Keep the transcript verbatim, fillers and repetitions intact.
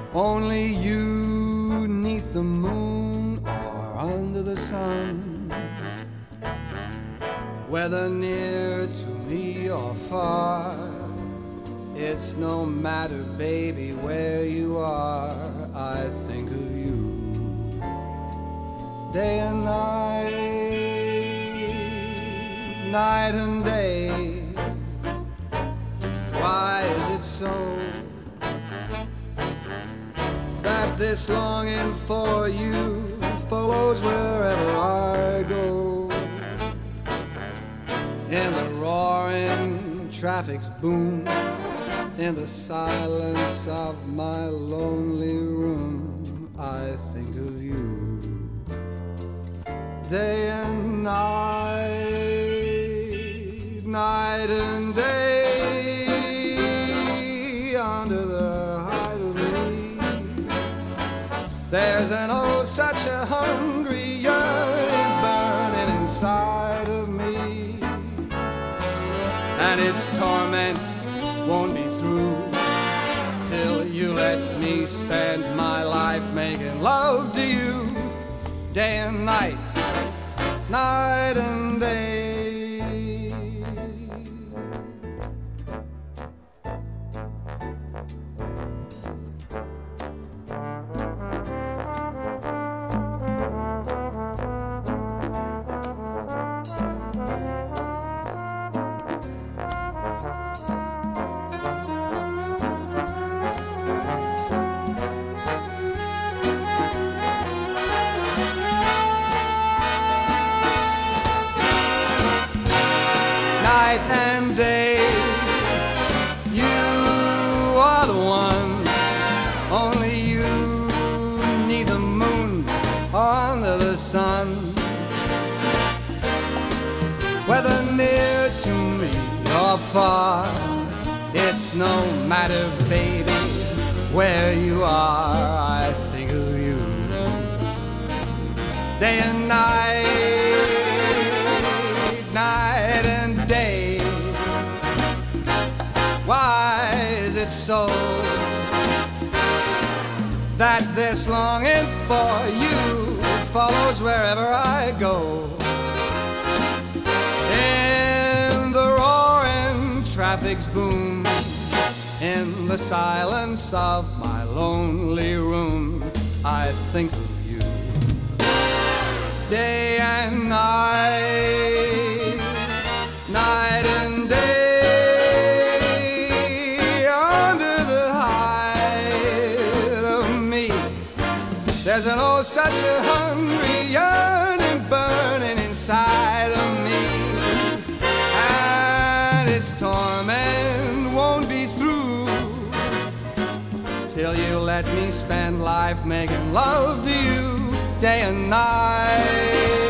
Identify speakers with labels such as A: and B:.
A: only you neath the moon or under the sun. Whether near to me or far, it's no matter, baby, where you are. I think of you day and night, night and day. Why is it so that this longing for you follows wherever I go? In the roaring traffic's boom, in the silence of my lonely room, I think of you day and night, night and day. Under the height of me, there's an oh such a hungry yearning burning inside of me, and its torment won't be through till you let me spend my life making love to you day and night, night and day. Night and day, you are the one, only you need the moon under the sun. Whether near to me or far, it's no matter, baby, where you are. I think of you day and night, night and day. Why is it so that this longing for you follows wherever I go? In the roaring traffic's boom, in the silence of my lonely room, I think of you day and night, night and day. Under the height of me, there's an oh such a hungry yearning burning inside of me, and its torment won't be through till you let me spend life making love to you day and night.